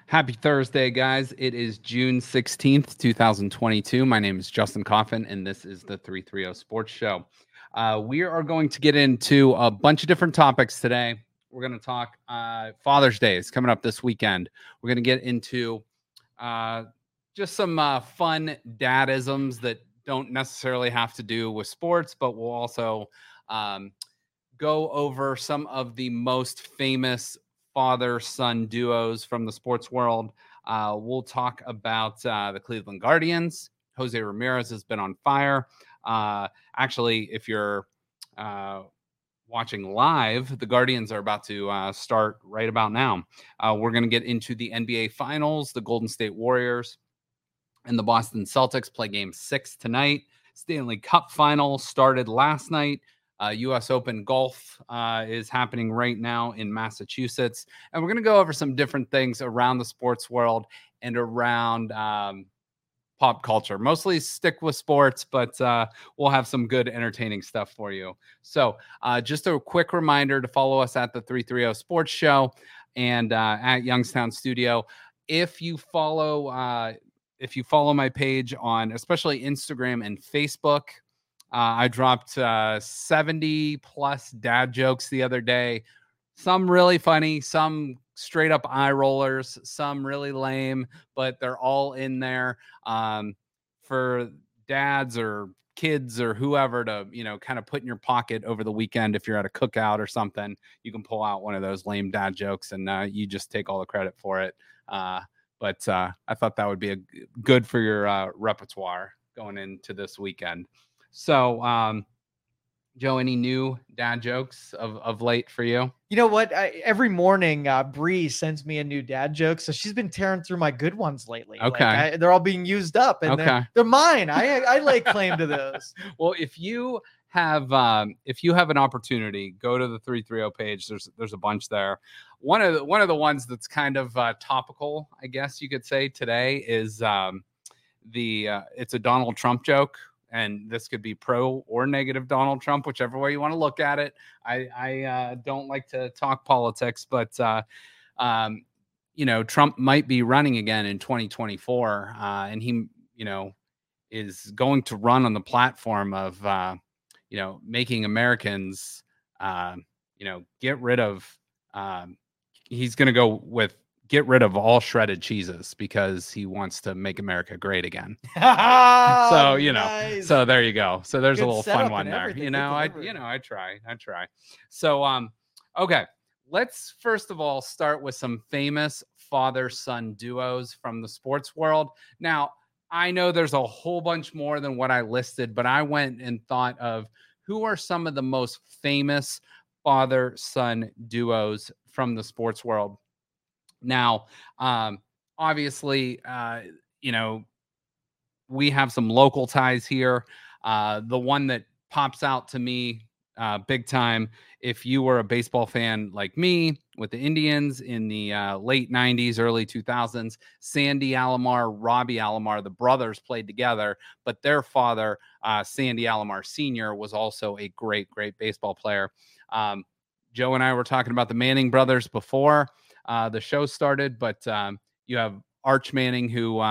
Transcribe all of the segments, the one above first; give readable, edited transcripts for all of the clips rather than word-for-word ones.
Happy Thursday, guys. It is June 16th, 2022. My name is Justin Coffin, and this is the 330 Sports Show. We are going to get into a bunch of different topics today. We're going to talk Father's Day is coming up this weekend. We're going to get into just some fun dadisms that don't necessarily have to do with sports, but we'll also go over some of the most famous father-son duos from the sports world. We'll talk about the Cleveland Guardians. Jose Ramirez has been on fire. Actually, if you're watching live, the Guardians are about to start right about now. We're going to get into the NBA Finals. The Golden State Warriors and the Boston Celtics play Game 6 tonight. Stanley Cup Final started last night. U.S. Open golf is happening right now in Massachusetts. And we're going to go over some different things around the sports world and around pop culture. Mostly stick with sports, but we'll have some good entertaining stuff for you. So just a quick reminder to follow us at the 330 Sports Show and at Youngstown Studio. If you follow my page on especially Instagram and Facebook, I dropped 70 plus dad jokes the other day. Some really funny, some straight up eye rollers, some really lame, but they're all in there for dads or kids or whoever to, kind of put in your pocket over the weekend. If you're at a cookout or something, you can pull out one of those lame dad jokes and you just take all the credit for it. But I thought that would be good for your repertoire going into this weekend. So, Joe, any new dad jokes of late for you? You know what? Every morning, Bree sends me a new dad joke. So she's been tearing through my good ones lately. Okay. They're all being used up and they're mine. I lay claim to those. Well, if you have an opportunity, go to the 330 page. There's a bunch there. One of the ones that's kind of topical, I guess you could say today is it's a Donald Trump joke. And this could be pro or negative Donald Trump, whichever way you want to look at it. I don't like to talk politics, but, Trump might be running again in 2024. And he, is going to run on the platform of, making Americans, get rid of, he's going to go with get rid of all shredded cheeses because he wants to make America great again. So, nice. So there you go. So there's Good a little fun one there. I try. So, okay. Let's first of all start with some famous father-son duos from the sports world. Now, I know there's a whole bunch more than what I listed, but I went and thought of who are some of the most famous father-son duos from the sports world. Now, obviously, we have some local ties here. The one that pops out to me big time, if you were a baseball fan like me with the Indians in the late 90s, early 2000s, Sandy Alomar, Robbie Alomar, the brothers played together, but their father, Sandy Alomar Sr., was also a great, great baseball player. Joe and I were talking about the Manning brothers before the show started, but you have Archie Manning, who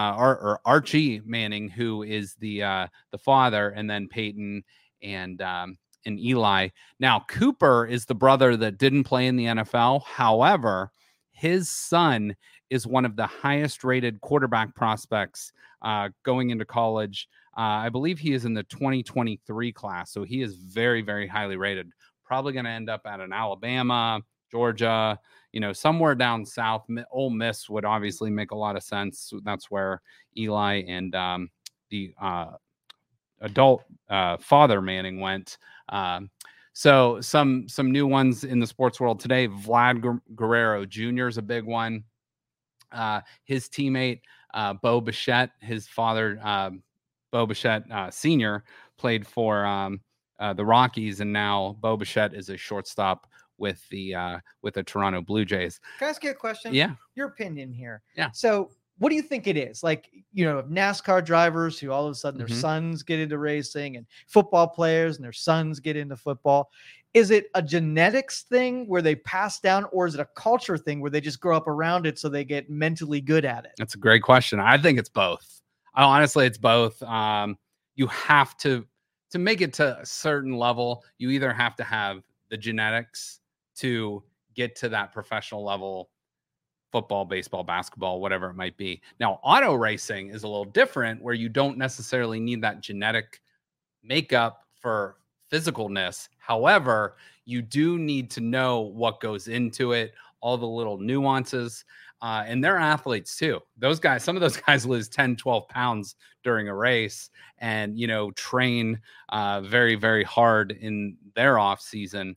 is the father, and then Peyton and Eli. Now, Cooper is the brother that didn't play in the NFL. However, his son is one of the highest rated quarterback prospects going into college. I believe he is in the 2023 class, so he is very, very highly rated. Probably going to end up at an Alabama, Georgia, somewhere down south. Ole Miss would obviously make a lot of sense. That's where Eli and the adult father Manning went. So some new ones in the sports world today. Vlad Guerrero Jr. is a big one. His teammate Bo Bichette, his father Bo Bichette Sr. played for the Rockies, and now Bo Bichette is a shortstop with the Toronto Blue Jays. Can I ask you a question? Yeah. Your opinion here. Yeah. So what do you think it is? Like, NASCAR drivers who all of a sudden their sons get into racing, and football players and their sons get into football. is it a genetics thing where they pass down, or is it a culture thing where they just grow up around it so they get mentally good at it? That's a great question. I think it's both. Honestly, it's both. You have to make it to a certain level. You either have to have the genetics to get to that professional level, football, baseball, basketball, whatever it might be. Now, auto racing is a little different, where you don't necessarily need that genetic makeup for physicalness. However, you do need to know what goes into it, all the little nuances. And they're athletes too. Those guys, some of those guys lose 10, 12 pounds during a race and, train very, very hard in their off season.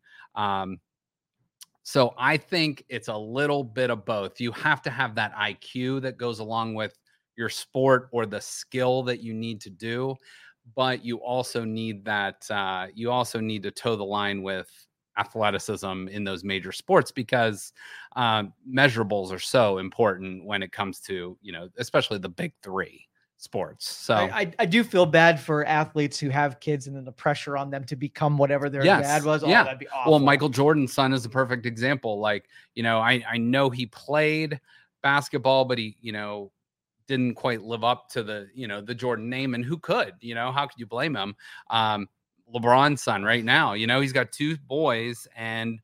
So I think it's a little bit of both. You have to have that IQ that goes along with your sport or the skill that you need to do, but you also need that. You also need to toe the line with athleticism in those major sports, because measurables are so important when it comes to, especially the big three sports. So I do feel bad for athletes who have kids and then the pressure on them to become whatever their dad was. Oh, that'd be awful. Well, Michael Jordan's son is a perfect example. Like, I know he played basketball, but he, didn't quite live up to the, the Jordan name, and who could, how could you blame him? LeBron's son right now, he's got two boys, and,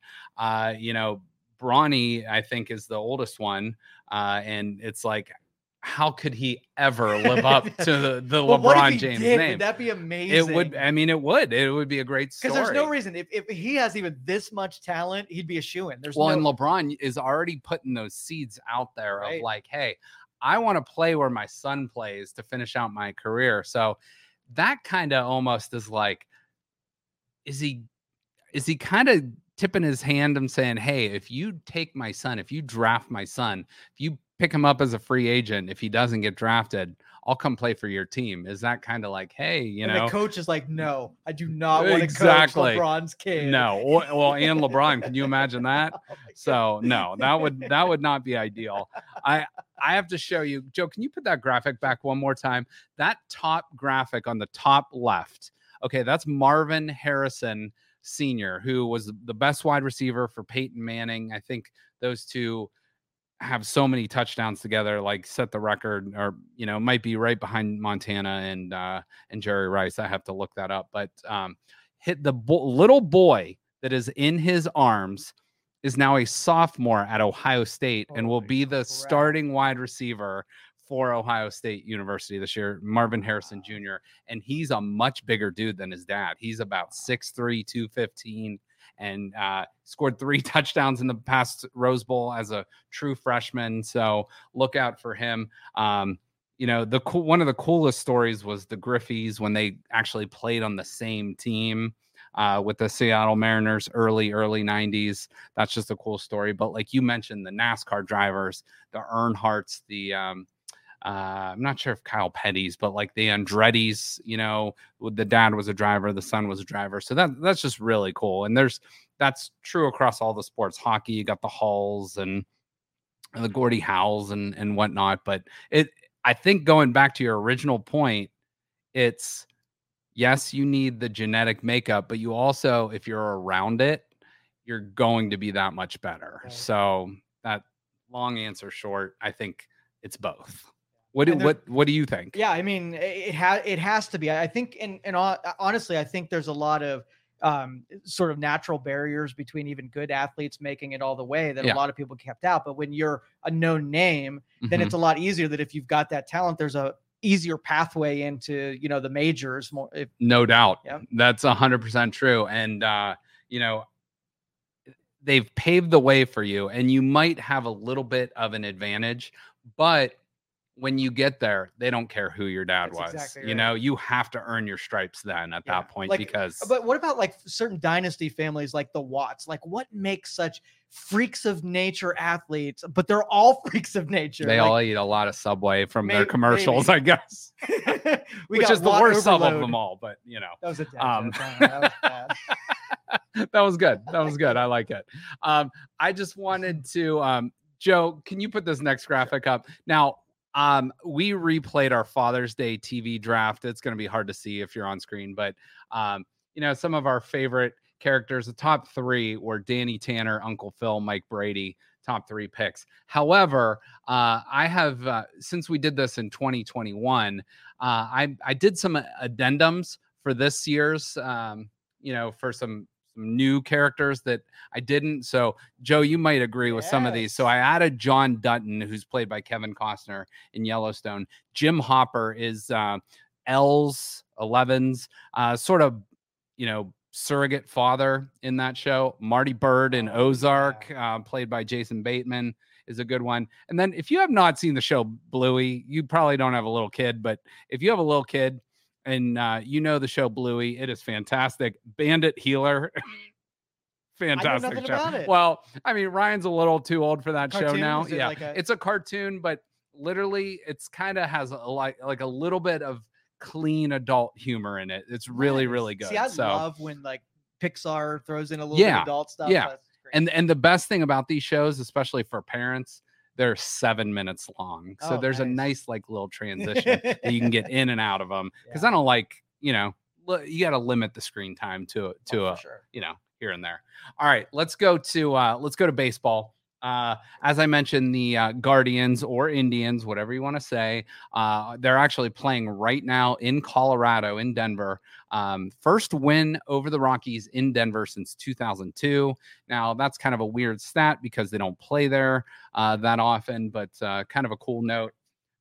Bronny, I think, is the oldest one. And it's like, how could he ever live up to the well, LeBron James name? Would that be amazing? It would. I mean, it would be a great story. Because there's no reason, if he has even this much talent, he'd be a shoo-in. And LeBron is already putting those seeds out there of like, hey, I want to play where my son plays to finish out my career. So that kind of almost is like, is he kind of tipping his hand and saying, hey, if you take my son, if you draft my son, if you pick him up as a free agent, if he doesn't get drafted, I'll come play for your team. Is that kind of like, hey, the coach is like, no, I do not want to coach LeBron's kid. No. Well, and LeBron, can you imagine that? So no, that would not be ideal. I have to show you, Joe, can you put that graphic back one more time? That top graphic on the top left. Okay, that's Marvin Harrison Sr., who was the best wide receiver for Peyton Manning. I think those two have so many touchdowns together, like set the record, or might be right behind Montana and Jerry Rice. I have to look that up, but hit the little boy that is in his arms is now a sophomore at Ohio State and will be the starting wide receiver for Ohio State University this year, Marvin Harrison Jr. And he's a much bigger dude than his dad. He's about 6'3", 215. And scored 3 touchdowns in the past Rose Bowl as a true freshman. So look out for him. One of the coolest stories was the Griffeys when they actually played on the same team with the Seattle Mariners early 90s. That's just a cool story. But like you mentioned, the NASCAR drivers, the Earnhardts, the I'm not sure if Kyle Petty's, but like the Andretti's, the dad was a driver, the son was a driver. So that's just really cool. And that's true across all the sports. Hockey, you got the Halls and the Gordie Howells and whatnot. But I think going back to your original point, it's, yes, you need the genetic makeup, but you also, if you're around it, you're going to be that much better. Right. So that long answer short, I think it's both. What do you think? Yeah, I mean, it has to be. I think, and honestly, I think there's a lot of sort of natural barriers between even good athletes making it all the way that a lot of people kept out. But when you're a known name, then it's a lot easier that if you've got that talent, there's a easier pathway into, the majors. No doubt. Yep. That's 100% true. And, they've paved the way for you, and you might have a little bit of an advantage, but when you get there, they don't care who your dad was. Exactly right. You have to earn your stripes then at that point, But what about like certain dynasty families like the Watts? Like, what makes such freaks of nature athletes, but they're all freaks of nature? They all eat a lot of Subway from their commercials, I guess. Which is the worst sub of them all, but That was a dad joke. That was bad. That was good. That was good. I like it. I just wanted to, Joe, can you put this next graphic up? Now, we replayed our Father's Day TV draft. It's going to be hard to see if you're on screen, but some of our favorite characters. The top 3 were Danny Tanner, Uncle Phil, Mike Brady, top 3 picks. However, I have, since we did this in 2021, I did some addendums for this year's, for some new characters that I didn't. So, Joe, you might agree with some of these. So I added John Dutton, who's played by Kevin Costner in Yellowstone. Jim Hopper is L's 11's sort of, surrogate father in that show. Marty Bird in Ozark, played by Jason Bateman, is a good one. And then if you have not seen the show Bluey, you probably don't have a little kid, but if you have a little kid and the show Bluey, it is fantastic. Bandit Healer. Fantastic show. Well, I mean, Ryan's a little too old for that show now. Yeah, it's a cartoon, but literally it's kind of has like a little bit of clean adult humor in it. It's really, really good. See, I love when like Pixar throws in a little bit of adult stuff. Yeah. And the best thing about these shows, especially for parents, they're 7 minutes long. So there's a nice like little transition that you can get in and out of them. Because I don't like, you got to limit the screen time to here and there. All right, let's go to baseball. As I mentioned, the Guardians or Indians, whatever you want to say, they're actually playing right now in Colorado, in Denver. First win over the Rockies in Denver since 2002. Now, that's kind of a weird stat because they don't play there that often, but kind of a cool note.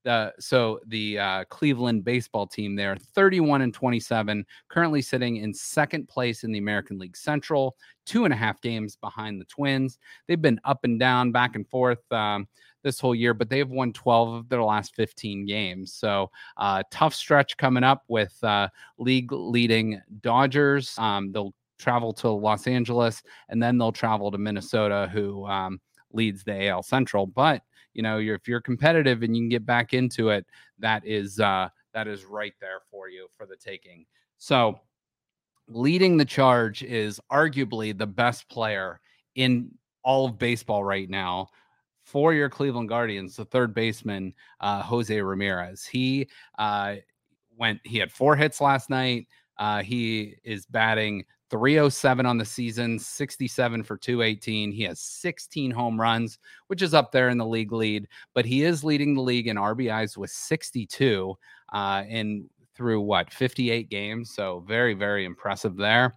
The Cleveland baseball team there, 31-27, currently sitting in second place in the American League Central, 2.5 games behind the Twins. They've been up and down, back and forth this whole year, but they have won 12 of their last 15 games. So tough stretch coming up with league leading Dodgers. They'll travel to Los Angeles, and then they'll travel to Minnesota, who leads the AL Central. But if you're competitive and you can get back into it, that is right there for you for the taking. So leading the charge is arguably the best player in all of baseball right now for your Cleveland Guardians, the third baseman, Jose Ramirez. He had 4 hits last night. He is batting .307 on the season, 67 for .218. He has 16 home runs, which is up there in the league lead, but he is leading the league in RBIs with 62 through 58 games. So very, very impressive there.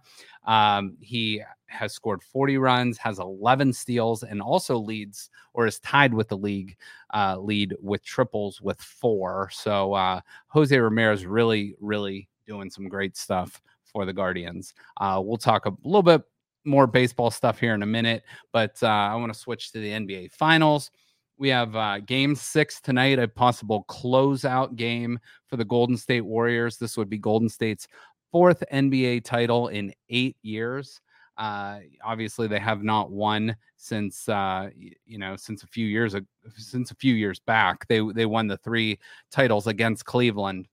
He has scored 40 runs, has 11 steals, and also leads or is tied with the league lead with triples with 4. So Jose Ramirez really, really doing some great stuff for the Guardians. We'll talk a little bit more baseball stuff here in a minute, but I want to switch to the NBA Finals. We have Game 6 tonight, a possible closeout game for the Golden State Warriors. This would be Golden State's 4th NBA title in 8 years. Obviously, they have not won since a few years back. They won the 3 titles against Cleveland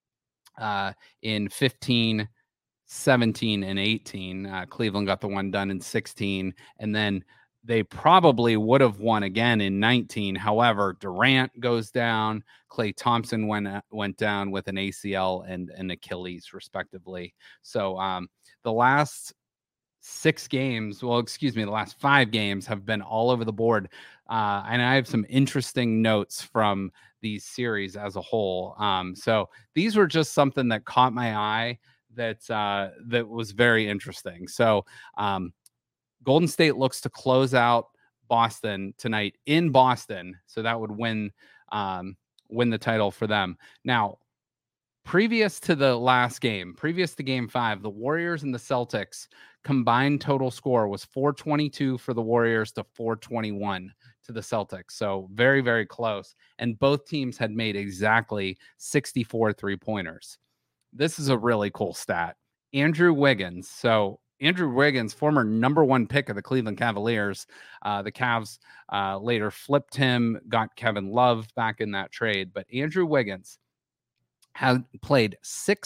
in 15, 17, and 18. Cleveland got the one done in 16, and then they probably would have won again in 19. However, Durant goes down. Klay Thompson went down with an ACL and an Achilles, respectively. So the last 6 games, the last 5 games have been all over the board. And I have some interesting notes from these series as a whole. So these were just something that caught my eye that was very interesting. So Golden State looks to close out Boston tonight in Boston. So that would win the title for them. Now, previous to the last game, previous to Game 5, the Warriors and the Celtics combined total score was 422 for the Warriors to 421 to the Celtics. So very, very close. And both teams had made exactly 64 3-pointers. This is a really cool stat. Andrew Wiggins, former number 1 pick of the Cleveland Cavaliers. The Cavs later flipped him, got Kevin Love back in that trade. But Andrew Wiggins has played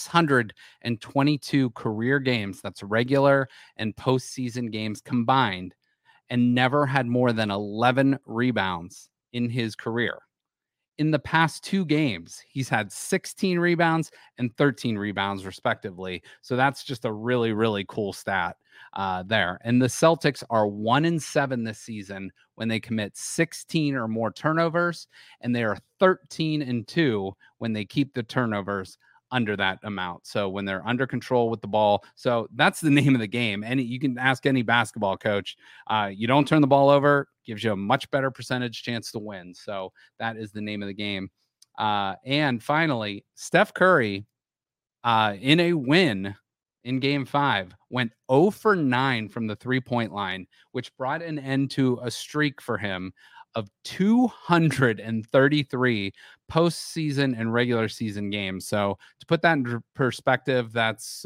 622 career games, that's regular and postseason games combined, and never had more than 11 rebounds in his career. in the past 2 games, he's had 16 rebounds and 13 rebounds, respectively. So that's just a really, really cool stat there. And the Celtics are 1-7 this season when they commit 16 or more turnovers, and they are 13-2 when they keep the turnovers under that amount. So when they're under control with the ball. So that's the name of the game. And you can ask any basketball coach, you don't turn the ball over, gives you a much better percentage chance to win. So that is the name of the game. And finally, Steph Curry, in a win in game 5, went 0 for 9 from the 3-point line, which brought an end to a streak for him of 233 postseason and regular season games. So to put that in perspective, that's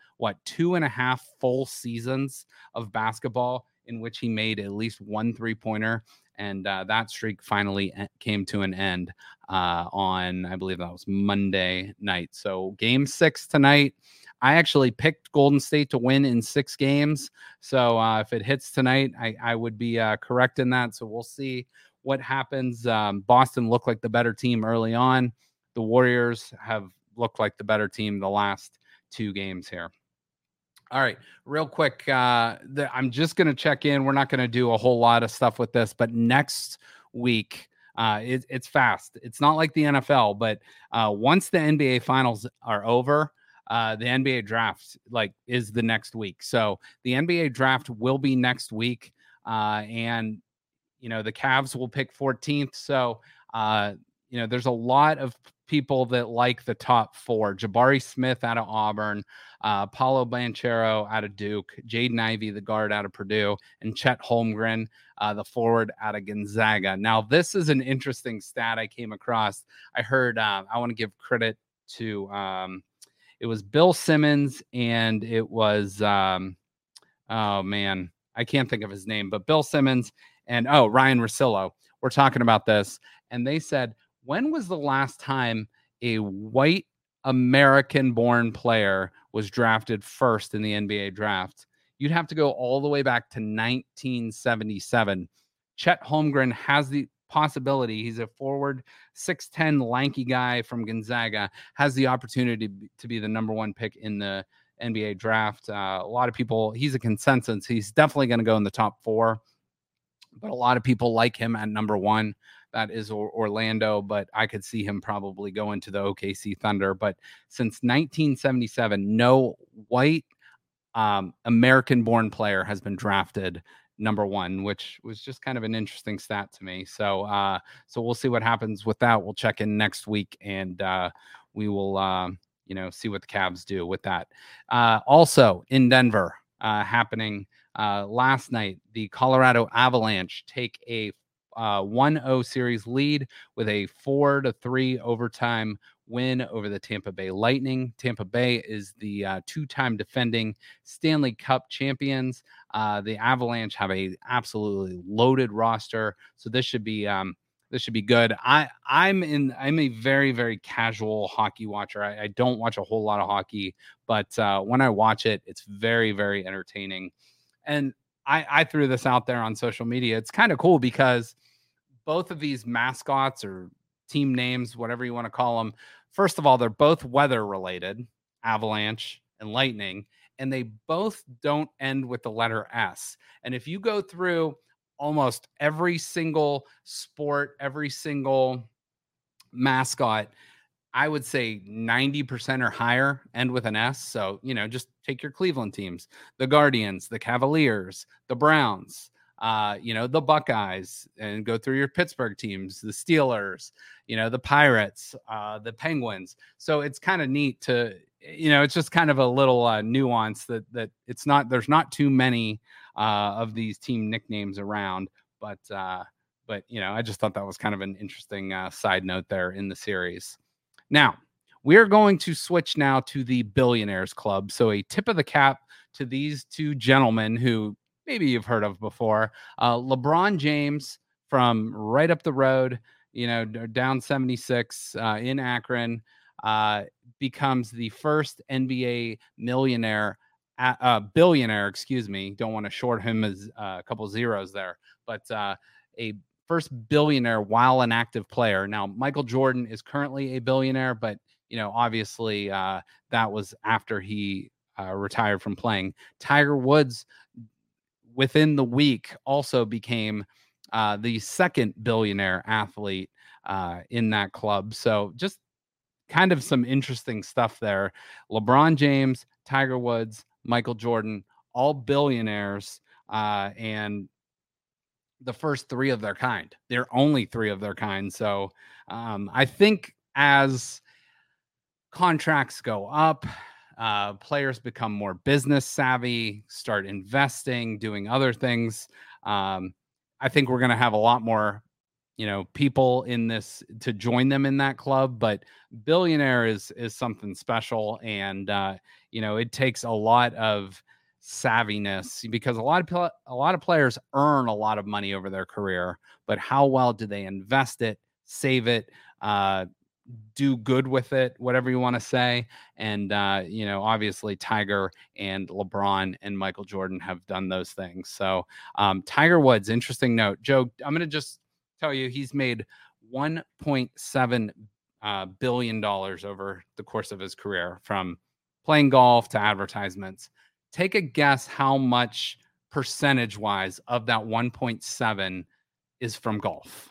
2.5 full seasons of basketball in which he made at least one 3-pointer. And that streak finally came to an end on, I believe that was Monday night. So game 6 tonight. I actually picked Golden State to win in 6 games. So if it hits tonight, I would be correct in that. So we'll see what happens. Boston looked like the better team early on. The Warriors have looked like the better team the last 2 games here. All right, real quick. I'm just going to check in. We're not going to do a whole lot of stuff with this, but next week, it's fast. It's not like the NFL, but once the NBA finals are over, the NBA draft is the next week. So the NBA draft will be next week. And, the Cavs will pick 14th. So, there's a lot of people that like the top 4. Jabari Smith out of Auburn, Paolo Banchero out of Duke, Jaden Ivey, the guard out of Purdue, and Chet Holmgren, the forward out of Gonzaga. Now, this is an interesting stat I came across. I heard, I want to give credit to, it was Bill Simmons, and it was, oh man, I can't think of his name, but Bill Simmons and Ryan Russillo were talking about this, and they said, when was the last time a white American-born player was drafted first in the NBA draft? You'd have to go all the way back to 1977. Chet Holmgren has the possibility. He's a forward, 6'10", lanky guy from Gonzaga, has the opportunity to be the number 1 pick in the NBA draft. A lot of people, he's a consensus. He's definitely going to go in the top 4, but a lot of people like him at number 1. That is Orlando, but I could see him probably going to the OKC Thunder. But since 1977, no white American-born player has been drafted number 1, which was just kind of an interesting stat to me. So we'll see what happens with that. We'll check in next week, and we will see what the Cavs do with that. Also in Denver, happening last night, the Colorado Avalanche take a 1-0 series lead with a 4-3 overtime win over the Tampa Bay Lightning. Tampa Bay is the 2-time defending Stanley Cup champions. The Avalanche have a absolutely loaded roster, so this should be good. I'm a very, very casual hockey watcher. I don't watch a whole lot of hockey, but when I watch it, it's very, very entertaining. And I threw this out there on social media. It's kind of cool because both of these mascots or team names, whatever you want to call them, first of all, they're both weather related, Avalanche and Lightning, and they both don't end with the letter S. And if you go through almost every single sport, every single mascot, I would say 90% or higher end with an S. So, just take your Cleveland teams, the Guardians, the Cavaliers, the Browns, the Buckeyes, and go through your Pittsburgh teams, the Steelers, the Pirates, the Penguins. So it's kind of neat to, it's just kind of a little nuance that it's not, there's not too many of these team nicknames around, but I just thought that was kind of an interesting side note there in the series. Now, we're going to switch now to the Billionaires Club. So a tip of the cap to these 2 gentlemen who maybe you've heard of before. LeBron James from right up the road, down 76 in Akron, becomes the first NBA billionaire, excuse me. Don't want to short him as a couple zeros there, but a first billionaire while an active player. Now, Michael Jordan is currently a billionaire, but obviously that was after he retired from playing. Tiger Woods, within the week, also became the second billionaire athlete in that club. So just kind of some interesting stuff there. LeBron James, Tiger Woods, Michael Jordan, all billionaires, and the first three of their kind. They're only three of their kind. So I think as contracts go up, players become more business savvy, start investing, doing other things. I think we're going to have a lot more, people in this to join them in that club. But billionaire is something special, and it takes a lot of savviness, because a lot of players earn a lot of money over their career, but how well do they invest it, save it, do good with it, whatever you want to say. And obviously Tiger and LeBron and Michael Jordan have done those things. So Tiger Woods, interesting note. Joe, I'm going to just tell you, he's made $1.7 billion over the course of his career, from playing golf to advertisements. Take a guess how much percentage wise of that 1.7 is from golf.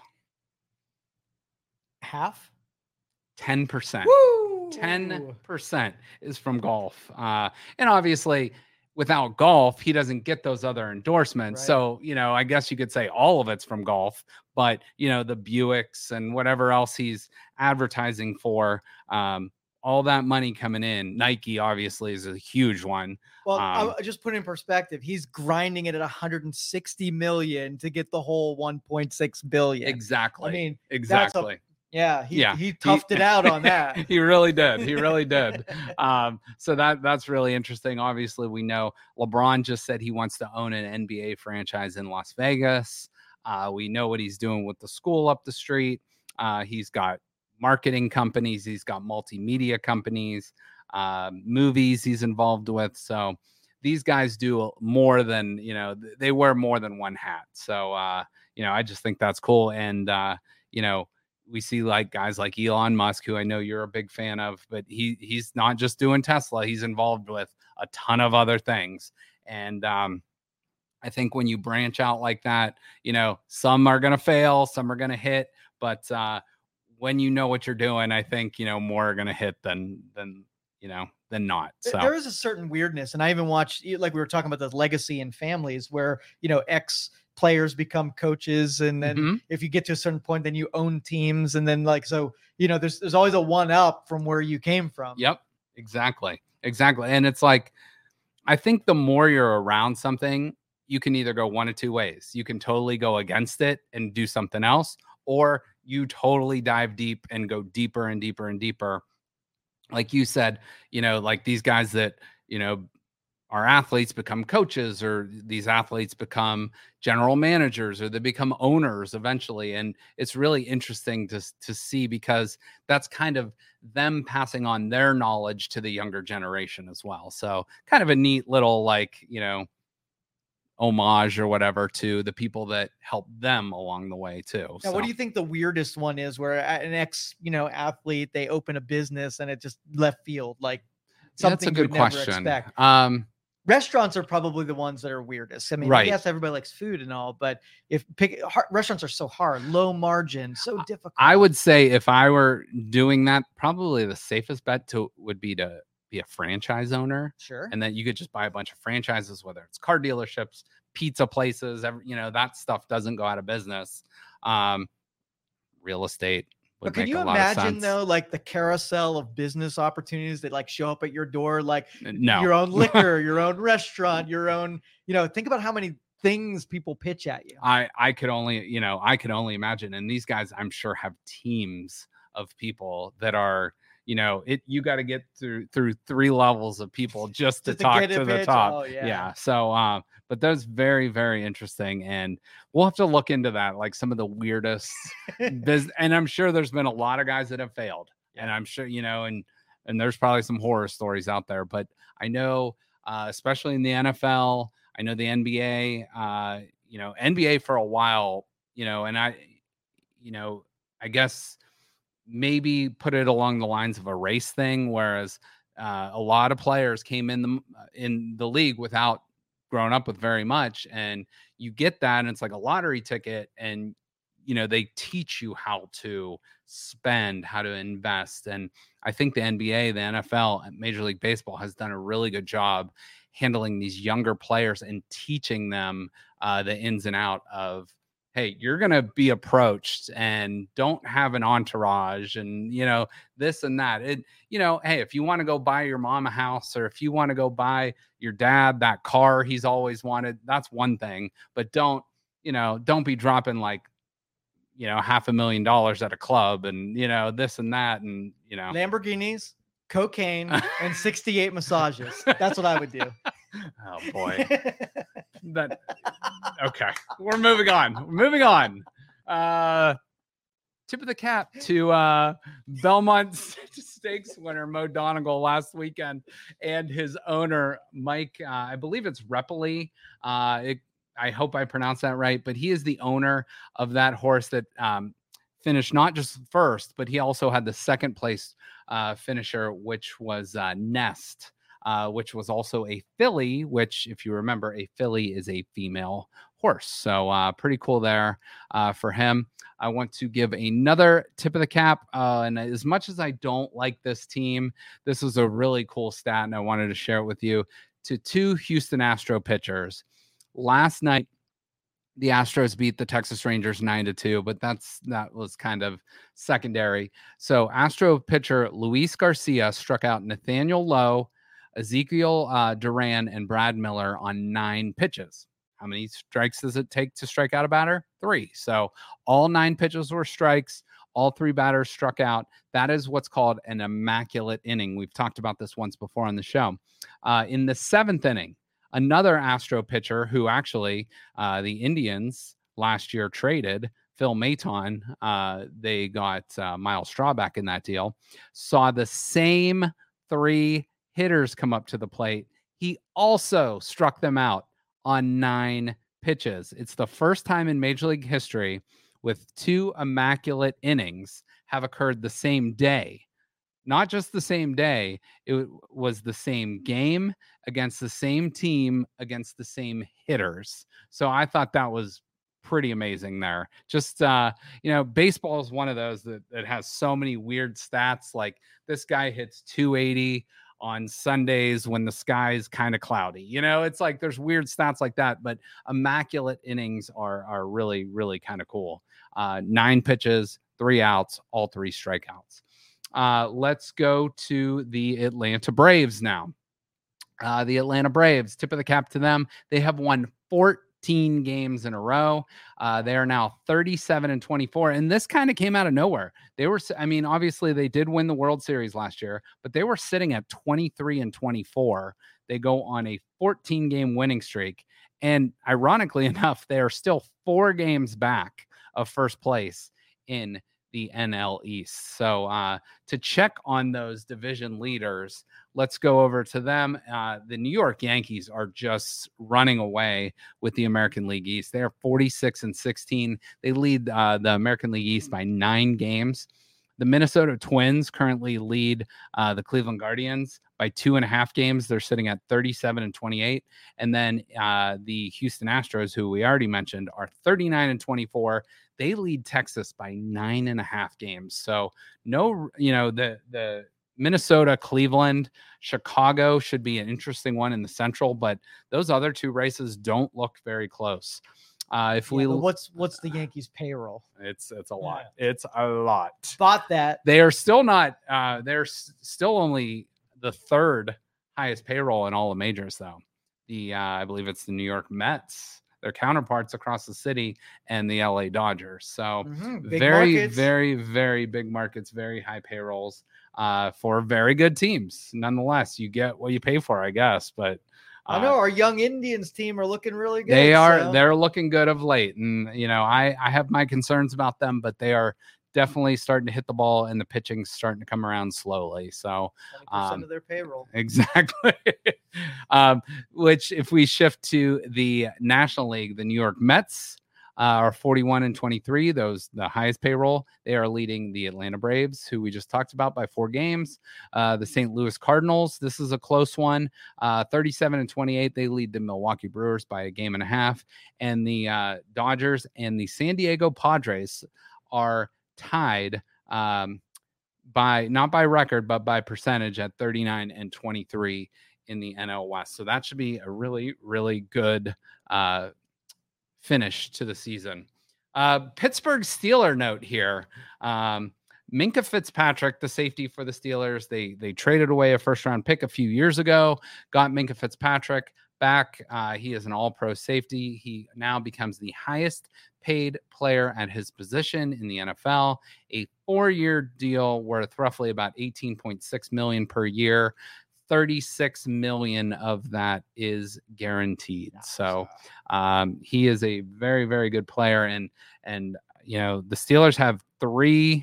Half? 10%. Woo! 10% is from golf. And obviously, without golf, he doesn't get those other endorsements. Right. So, I guess you could say all of it's from golf, but, the Buicks and whatever else he's advertising for, all that money coming in. Nike obviously is a huge one. Well, I'll just put it in perspective. He's grinding it at 160 million to get the whole 1.6 billion. Exactly. I mean, exactly. He toughed it out on that. He really did. He really did. So that's really interesting. Obviously, we know LeBron just said he wants to own an NBA franchise in Las Vegas. We know what he's doing with the school up the street. He's got marketing companies. He's got multimedia companies, movies he's involved with. So these guys do more than, they wear more than one hat. So, I just think that's cool. And, we see like guys like Elon Musk, who I know you're a big fan of, but he's not just doing Tesla. He's involved with a ton of other things. And I think when you branch out like that, some are going to fail, some are going to hit, but when you know what you're doing, I think, more are going to hit than not. So there is a certain weirdness. And I even watched, like we were talking about, the legacy in families where, ex players become coaches, and then if you get to a certain point, then you own teams, and then there's always a one up from where you came from. Yep, exactly. And it's like, I think the more you're around something, you can either go one of two ways. You can totally go against it and do something else, or you totally dive deep and go deeper and deeper and deeper. Like you said, like these guys that our athletes become coaches, or these athletes become general managers, or they become owners eventually. And it's really interesting to see, because that's kind of them passing on their knowledge to the younger generation as well. So kind of a neat little, homage or whatever to the people that helped them along the way too. Now, what do you think the weirdest one is, where an ex, athlete, they open a business and it just left field, like something that's a good question. Restaurants are probably the ones that are weirdest. I mean, right. Yes, everybody likes food and all, but restaurants are so hard, low margin, so difficult. I would say if I were doing that, probably the safest bet would be to be a franchise owner. Sure. And then you could just buy a bunch of franchises, whether it's car dealerships, pizza places, that stuff doesn't go out of business. Real estate. But can you imagine though, like the carousel of business opportunities that show up at your door, like your own liquor, your own restaurant, your own, think about how many things people pitch at you. I could only imagine. And these guys, I'm sure, have teams of people that are, you got to get through 3 levels of people just to talk to the top. Oh, yeah. So, but that's very, very interesting. And we'll have to look into that, like some of the weirdest business. And I'm sure there's been a lot of guys that have failed. Yeah. And I'm sure, and there's probably some horror stories out there. But I know, especially in the NFL, I know the NBA, NBA for a while, and I guess maybe put it along the lines of a race thing, whereas a lot of players came in the league without growing up with very much, and you get that, and it's like a lottery ticket, and they teach you how to spend, how to invest. And I think the NBA, the NFL, and Major League Baseball has done a really good job handling these younger players and teaching them the ins and out of, hey, you're going to be approached and don't have an entourage and, this and that. Hey, if you want to go buy your mom a house, or if you want to go buy your dad that car he's always wanted, that's one thing. But don't be dropping like, $500,000 at a club and, this and that. And, Lamborghinis, cocaine, and 68 massages. That's what I would do. Oh boy. Okay. We're moving on. Tip of the cap to Belmont Stakes winner Mo Donegal last weekend, and his owner Mike. I believe it's Repoli. I hope I pronounced that right, but he is the owner of that horse that finished not just first, but he also had the second place finisher, which was Nest. Which was also a filly, which, if you remember, a filly is a female horse. So pretty cool there for him. I want to give another tip of the cap. And as much as I don't like this team, this was a really cool stat, and I wanted to share it with you. To 2 Houston Astro pitchers. Last night, the Astros beat the Texas Rangers 9-2, but that was kind of secondary. So Astro pitcher Luis Garcia struck out Nathaniel Lowe, Ezekiel Duran, and Brad Miller on 9 pitches. How many strikes does it take to strike out a batter? 3. So all 9 pitches were strikes. All 3 batters struck out. That is what's called an immaculate inning. We've talked about this once before on the show. In the 7th inning, another Astro pitcher who actually the Indians last year traded, Phil Maton, they got Miles Straw back in that deal, saw the same 3 hitters come up to the plate. He also struck them out on 9 pitches. It's the first time in Major League history with 2 immaculate innings have occurred the same day. Not just the same day, it was the same game against the same team against the same hitters. So I thought that was pretty amazing there. Just, baseball is one of those that has so many weird stats. Like this guy hits 280 on Sundays when the sky is kind of cloudy. It's like there's weird stats like that, but immaculate innings are really, really kind of cool. 9 pitches, 3 outs, all 3 strikeouts. Let's go to the Atlanta Braves now. The Atlanta Braves, tip of the cap to them. They have won 14 games in a row. They are now 37-24. And this kind of came out of nowhere. Obviously they did win the World Series last year, but they were sitting at 23-24. They go on a 14-game winning streak. And ironically enough, they are still 4 games back of first place in the NL East. So to check on those division leaders, let's go over to them. The New York Yankees are just running away with the American League East. They are 46-16. They lead the American League East by 9 games. The Minnesota Twins currently lead the Cleveland Guardians by 2.5 games. They're sitting at 37-28. And then the Houston Astros, who we already mentioned, are 39-24. They lead Texas by 9.5 games. So the Minnesota, Cleveland, Chicago should be an interesting one in the Central, but those other 2 races don't look very close. What's the Yankees payroll? It's a lot. Yeah. It's a lot. Bought that. They are still not. They're still only the 3rd highest payroll in all the majors, though. I believe it's the New York Mets, their counterparts across the city, and the LA Dodgers. So very, very, very big markets, very high payrolls for very good teams. Nonetheless, you get what you pay for, I guess. But I know our young Indians team are looking really good. They're looking good of late. And, I have my concerns about them, but they are definitely starting to hit the ball, and the pitching's starting to come around slowly. So 20% of their payroll. Exactly. Which if we shift to the National League, the New York Mets are 41-23. Those the highest payroll. They are leading the Atlanta Braves, who we just talked about, by 4 games. The St. Louis Cardinals. This is a close one. 37-28. They lead the Milwaukee Brewers by a game and a half. And the Dodgers and the San Diego Padres are tied. By not by record, but by percentage at 39-23 in the NL West. So that should be a really, really good finish to the season. Pittsburgh Steeler note here. Minkah Fitzpatrick, the safety for the Steelers, they traded away a first-round pick a few years ago, got Minkah Fitzpatrick back. He is an all-pro safety. He now becomes the highest paid player at his position in the NFL, a 4-year deal worth roughly about $18.6 million per year. $36 million of that is guaranteed. So he is a very, very good player. And you know, the Steelers have 3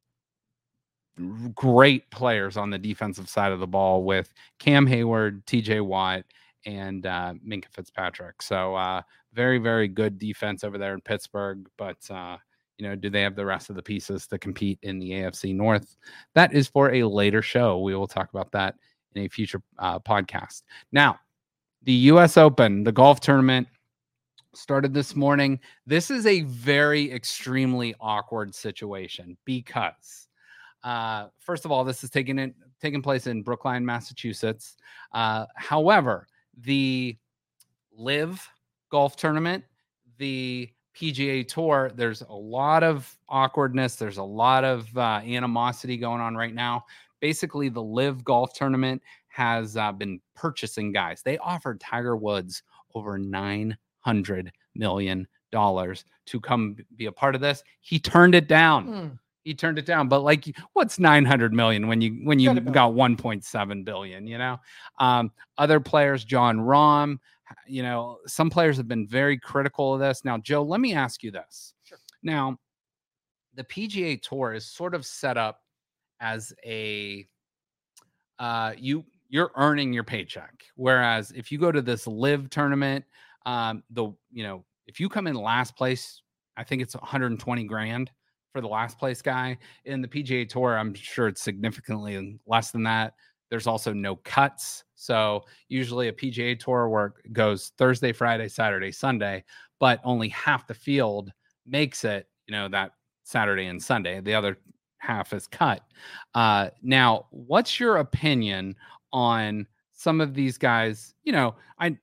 great players on the defensive side of the ball with Cam Hayward, TJ Watt, and Minkah Fitzpatrick. So very, very good defense over there in Pittsburgh. But, you know, do they have the rest of the pieces to compete in the AFC North? That is for a later show. We will talk about that in a future podcast. Now, the U.S. Open, the golf tournament, started this morning. This is a very extremely awkward situation because, first of all, this is taking place in Brookline, Massachusetts. However, the LIV golf tournament, the PGA Tour, there's a lot of awkwardness. There's a lot of animosity going on right now. Basically, the LIV golf tournament has been purchasing guys. They offered Tiger Woods over $900 million to come be a part of this. He turned it down. He turned it down. But like, what's 900 million when you got 1.7 billion, you know? Other players, John Rahm, you know, some players have been very critical of this. Now, Joe, let me ask you this. Sure. Now, the PGA Tour is sort of set up as a you're earning your paycheck. Whereas if you go to this LIV tournament, if you come in last place, I think it's 120 grand for the last place guy. In the PGA Tour, I'm sure it's significantly less than that. There's also no cuts. So usually a PGA Tour work goes Thursday, Friday, Saturday, Sunday, but only half the field makes it, you know, that Saturday and Sunday. The other half is cut. Now, what's your opinion on some of these guys? You know,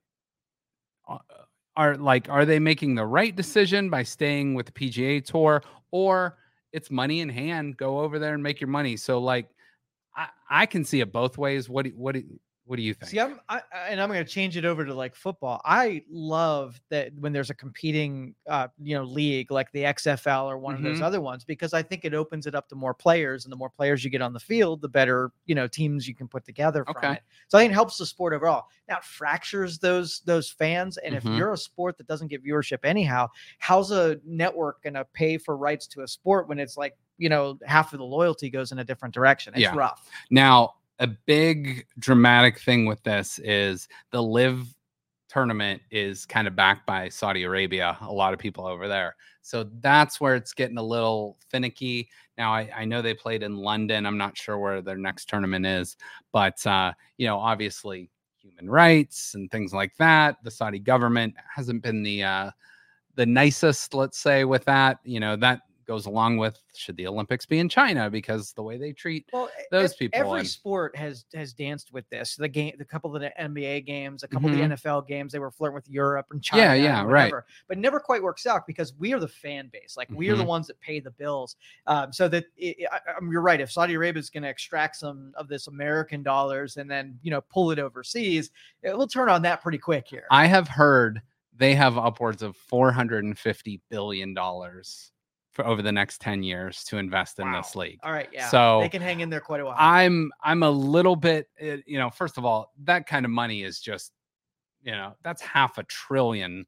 are they making the right decision by staying with the PGA Tour, or it's money in hand, go over there and make your money? So like, I can see it both ways. What do you think? See, I'm going to change it over to like football. I love that when there's a competing, league like the XFL or one of those other ones, because I think it opens it up to more players, and the more players you get on the field, the better, teams you can put together from it. So I think it helps the sport overall. Now it fractures those fans. And if you're a sport that doesn't get viewership anyhow, how's a network going to pay for rights to a sport when it's like, half of the loyalty goes in a different direction? It's rough. Now, a big dramatic thing with this is the LIV tournament is kind of backed by Saudi Arabia, a lot of people over there. So that's where it's getting a little finicky. Now, I know they played in London. I'm not sure where their next tournament is, but, obviously human rights and things like that. The Saudi government hasn't been the nicest, let's say, with that. That goes along with, should the Olympics be in China, because the way they treat those people. Every sport has danced with this. The couple of the NBA games, a couple of the NFL games, they were flirting with Europe and China. Yeah, right. But never quite works out because we are the fan base. Like we are the ones that pay the bills. So that you're right. If Saudi Arabia is going to extract some of this American dollars and then pull it overseas, it will turn on that pretty quick here. I have heard they have upwards of $450 billion for over the next 10 years to invest in this league. All right. Yeah. So they can hang in there quite a while. I'm a little bit, first of all, that kind of money is just, that's $500 billion.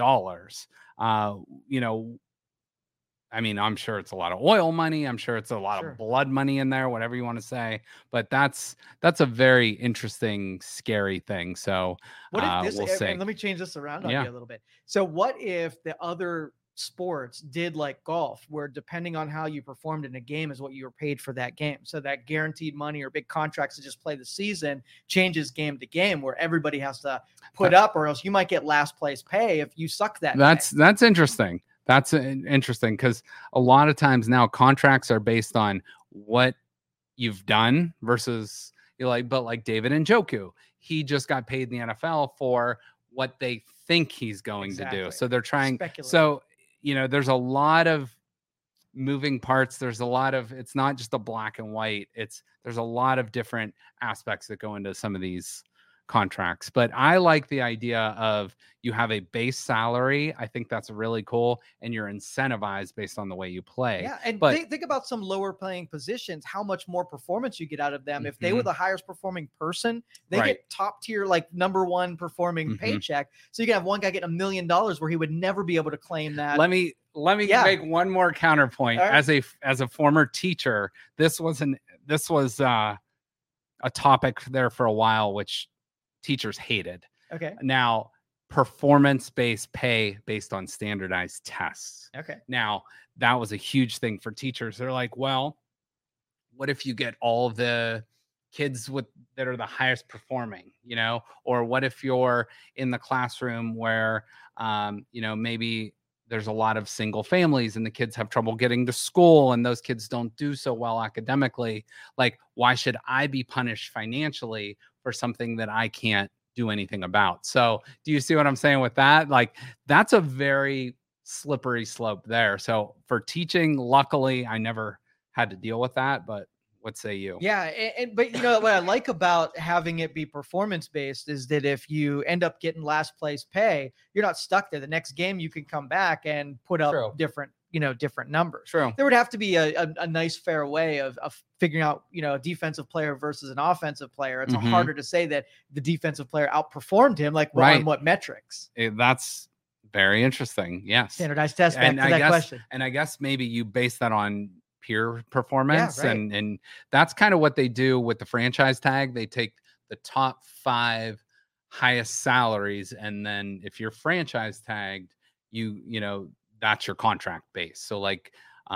I'm sure it's a lot of oil money. I'm sure it's a lot of blood money in there, whatever you want to say. But that's a very interesting, scary thing. So what if this, we'll see. And let me change this around on you a little bit. So what if the other sports did like golf, where depending on how you performed in a game is what you were paid for that game. So that guaranteed money or big contracts to just play the season changes game to game, where everybody has to put up, or else you might get last place pay if you suck that That's interesting. That's interesting, because a lot of times now contracts are based on what you've done versus, you know, like David Njoku, he just got paid in the NFL for what they think he's going to do. So they're trying. So, you know, there's a lot of moving parts. There's a lot of, it's not just a black and white. There's a lot of different aspects that go into some of these contracts. But I like the idea of you have a base salary. I think that's really cool, and you're incentivized based on the way you play. Yeah, and think about some lower playing positions, how much more performance you get out of them. If they were the highest performing person, they get top tier, like number one performing paycheck. So you can have one guy getting $1 million where he would never be able to claim that. Let me make one more counterpoint. Right. As a former teacher, this was a topic there for a while, which teachers hated. Okay. Now, performance-based pay based on standardized tests. Okay. Now, that was a huge thing for teachers. They're like, well, what if you get all of the kids that are the highest performing, you know? Or what if you're in the classroom where, you know, maybe there's a lot of single families and the kids have trouble getting to school and those kids don't do so well academically. Like, why should I be punished financially for something that I can't do anything about? So do you see what I'm saying with that? Like, that's a very slippery slope there. So for teaching, luckily, I never had to deal with that, but what say you? Yeah. But you know, what I like about having it be performance based is that if you end up getting last place pay, you're not stuck there. The next game you can come back and put up different numbers. True. There would have to be a nice fair way of figuring out, you know, a defensive player versus an offensive player. It's harder to say that the defensive player outperformed him, like on what metrics. That's very interesting. Yes. Standardized test back to that question. And I guess maybe you base that on peer performance. And that's kind of what they do with the franchise tag. They take the top 5 highest salaries, and then if you're franchise tagged, you know, that's your contract base. So like,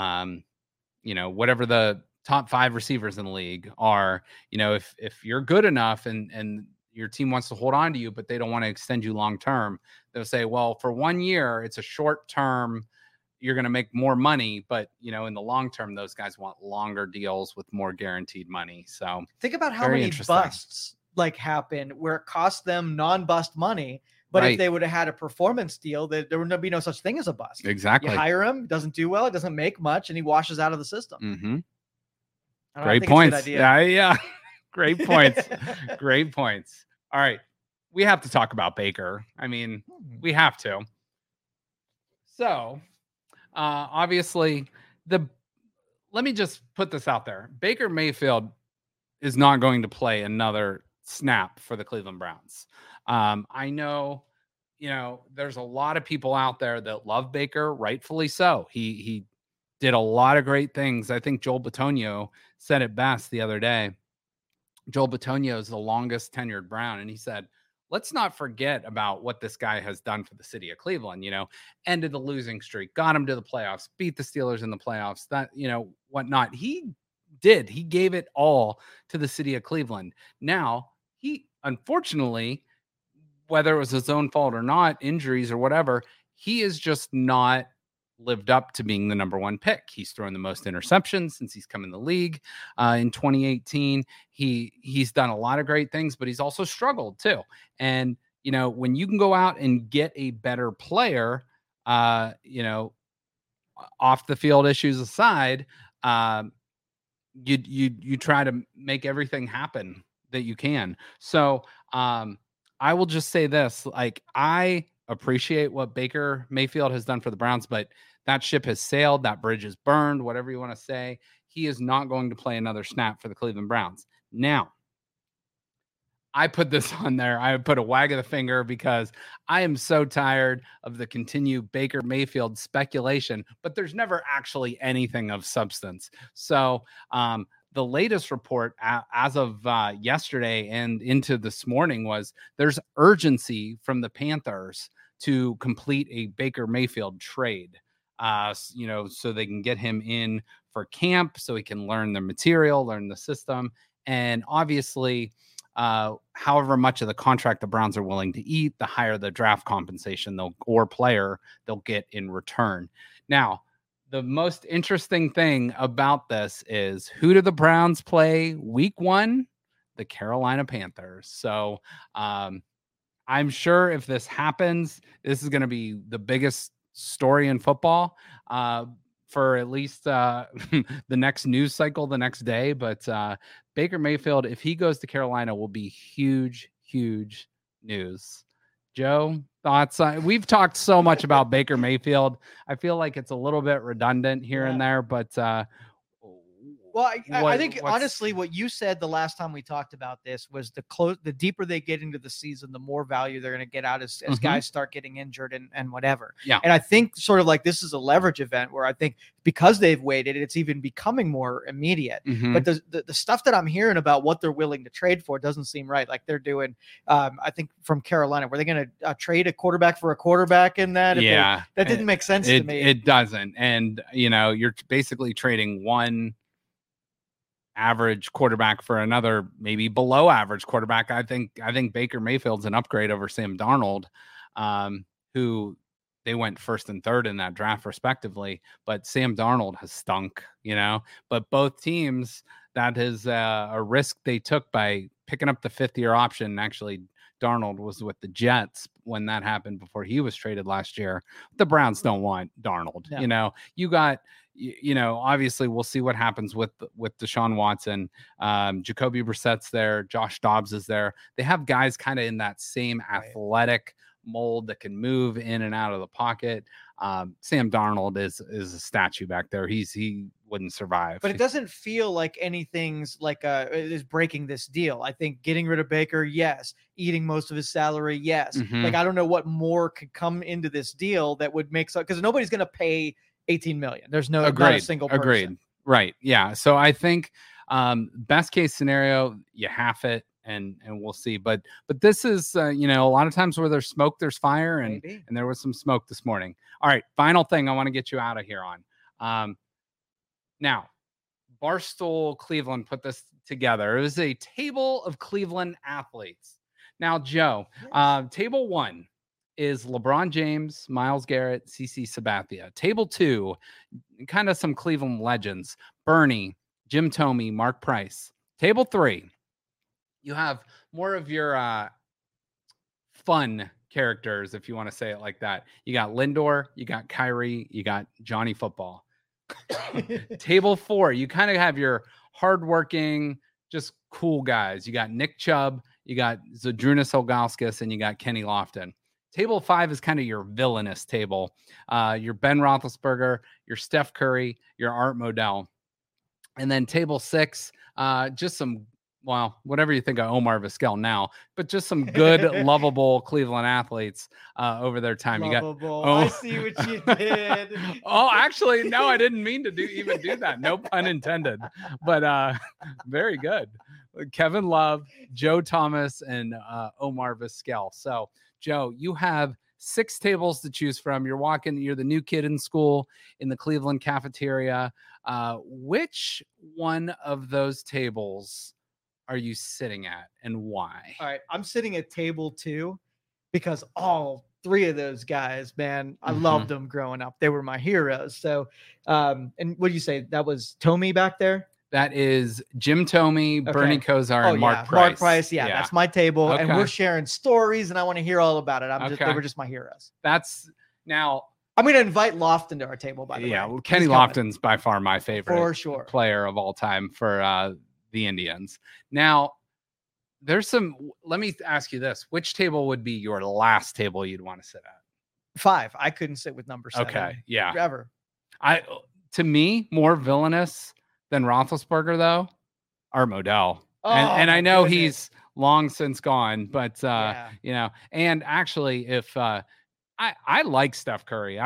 you know, whatever the top 5 receivers in the league are, you know, if you're good enough and your team wants to hold on to you, but they don't want to extend you long term, they'll say, well, for 1 year, it's a short term, you're going to make more money, but you know, in the long term, those guys want longer deals with more guaranteed money. So think about how many busts like happen where it costs them non-bust money. But if they would have had a performance deal, there would be no such thing as a bust. Exactly. You hire him, doesn't do well, it doesn't make much, and he washes out of the system. Great points. Yeah. Great points. Great points. All right. We have to talk about Baker. I mean, we have to. So, obviously, let me just put this out there. Baker Mayfield is not going to play another snap for the Cleveland Browns. I know, you know, there's a lot of people out there that love Baker, rightfully so. He did a lot of great things. I think Joel Bitonio said it best the other day. Joel Bitonio is the longest tenured Brown, and he said, let's not forget about what this guy has done for the city of Cleveland. You know, ended the losing streak, got him to the playoffs, beat the Steelers in the playoffs, that, you know, whatnot. He gave it all to the city of Cleveland. Now, he, unfortunately, whether it was his own fault or not, injuries or whatever, he is just not lived up to being the number 1 pick. He's thrown the most interceptions since he's come in the league in 2018. He's done a lot of great things, but he's also struggled too. And, you know, when you can go out and get a better player, you know, off the field issues aside, you try to make everything happen that you can. So I will just say this, like, I appreciate what Baker Mayfield has done for the Browns, but that ship has sailed, that bridge is burned, whatever you want to say. He is not going to play another snap for the Cleveland Browns. Now, I put this on there. I put a wag of the finger because I am so tired of the continued Baker Mayfield speculation, but there's never actually anything of substance. So the latest report as of yesterday and into this morning was there's urgency from the Panthers to complete a Baker Mayfield trade. so they can get him in for camp so he can learn the material, learn the system. And obviously, however much of the contract the Browns are willing to eat, the higher the draft compensation they'll get in return. Now, the most interesting thing about this is, who do the Browns play week 1? The Carolina Panthers. So I'm sure if this happens, this is going to be the biggest story in football for at least the next news cycle the next day. But Baker Mayfield, if he goes to Carolina, will be huge, huge news. Joe, thoughts? We've talked so much about Baker Mayfield. I feel like it's a little bit redundant here and there, but well, I think honestly, what you said the last time we talked about this was the deeper they get into the season, the more value they're going to get out as guys start getting injured and whatever. Yeah. And I think sort of like this is a leverage event where I think because they've waited, it's even becoming more immediate. But the stuff that I'm hearing about what they're willing to trade for doesn't seem right. Like they're doing, I think from Carolina, were they going to trade a quarterback for a quarterback in that? That didn't make sense to me. It doesn't. And, you're basically trading one average quarterback for another maybe below average quarterback. I think Baker Mayfield's an upgrade over Sam Darnold, who they went first and third in that draft respectively, but Sam Darnold has stunk, but both teams, that is a risk they took by picking up the 5th-year option. Actually, Darnold was with the Jets when that happened before he was traded last year. The Browns don't want Darnold. Yeah. You got, obviously we'll see what happens with Deshaun Watson. Jacoby Brissett's there. Josh Dobbs is there. They have guys kind of in that same athletic mold that can move in and out of the pocket. Sam Darnold is a statue back there. He wouldn't survive. But it doesn't feel like anything's is breaking this deal. I think getting rid of Baker, yes. Eating most of his salary, yes. Like I don't know what more could come into this deal that would make because nobody's going to pay $18 million. There's not a single person. Agreed. Right. Yeah. So I think best case scenario, you half it. And we'll see. But this is, a lot of times where there's smoke, there's fire, and there was some smoke this morning. All right, final thing I want to get you out of here on. Now, Barstool Cleveland put this together. It was a table of Cleveland athletes. Now, Joe, table 1 is LeBron James, Myles Garrett, CeCe Sabathia. Table 2, kind of some Cleveland legends: Bernie, Jim Thome, Mark Price. Table 3, you have more of your fun characters, if you want to say it like that. You got Lindor, you got Kyrie, you got Johnny Football. Table 4, you kind of have your hardworking, just cool guys. You got Nick Chubb, you got Zydrunas Ilgauskas, and you got Kenny Lofton. Table 5 is kind of your villainous table. Your Ben Roethlisberger, your Steph Curry, your Art Modell. And then table 6, just some, whatever you think of Omar Vizquel now, but just some good, lovable Cleveland athletes over their time. Lovable. You got, I see what you did. Actually, no, I didn't mean to do that. No pun intended, but very good. Kevin Love, Joe Thomas, and Omar Vizquel. So, Joe, you have 6 tables to choose from. You're the new kid in school in the Cleveland cafeteria. Which one of those tables are you sitting at and why? All right, I'm sitting at table 2 because all 3 of those guys, man, I loved them growing up. They were my heroes. So, and what do you say? That was Thome back there? That is Jim Thome, Bernie Kosar, and Mark Price. Mark Price, that's my table. Okay. And we're sharing stories, and I want to hear all about it. They were just my heroes. That's now. I'm going to invite Lofton to our table, by the way. Yeah, well, Kenny Lofton's by far my favorite for sure player of all time for the Indians. Now, there's some. Let me ask you this: which table would be your last table you'd want to sit at? 5. I couldn't sit with number 7. Okay, yeah, ever. To me, more villainous than Roethlisberger, though, Art Modell. And I know he's long since gone, but and actually, if I like Steph Curry,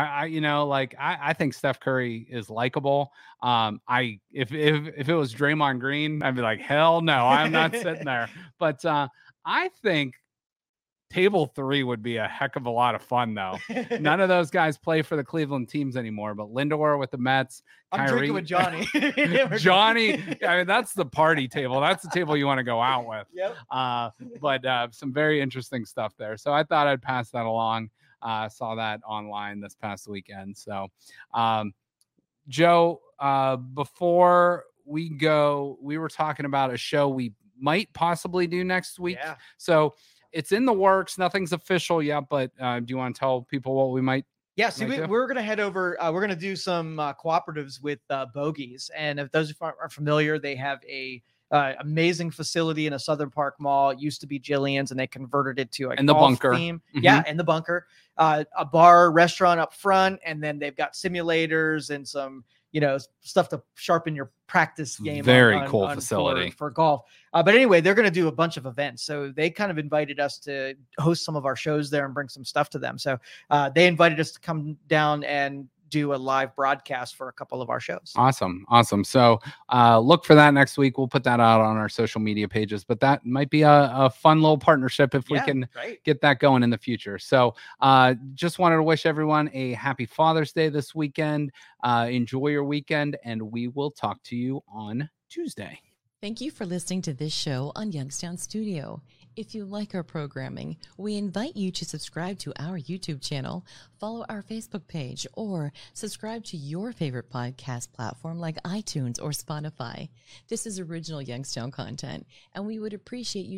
I think Steph Curry is likable. If it was Draymond Green, I'd be like, hell no, I'm not sitting there. But I think Table 3 would be a heck of a lot of fun, though. None of those guys play for the Cleveland teams anymore, but Lindor with the Mets. I'm Kyrie, drinking with Johnny. Johnny, I mean, that's the party table. That's the table you want to go out with. Yep. But some very interesting stuff there. So I thought I'd pass that along. Saw that online this past weekend. So, Joe, before we go, we were talking about a show we might possibly do next week. Yeah. So it's in the works. Nothing's official yet, but do you want to tell people what we might? Yeah, see, we're going to head over. We're going to do some cooperatives with Bogies. And if those are familiar, they have a amazing facility in a Southern Park Mall. It used to be Jillian's, and they converted it to a golf the bunker theme. Mm-hmm. Yeah, and the bunker. A bar, restaurant up front, and then they've got simulators and some, stuff to sharpen your practice game. Very cool facility for golf. But anyway, they're going to do a bunch of events. So they kind of invited us to host some of our shows there and bring some stuff to them. So they invited us to come down and do a live broadcast for a couple of our shows. Awesome. So look for that next week. We'll put that out on our social media pages, but that might be a fun little partnership if we can get that going in the future. So just wanted to wish everyone a happy Father's Day this weekend. Enjoy your weekend, and we will talk to you on Tuesday. Thank you for listening to this show on Youngstown Studio. If you like our programming, we invite you to subscribe to our YouTube channel, follow our Facebook page, or subscribe to your favorite podcast platform like iTunes or Spotify. This is original Youngstown content, and we would appreciate you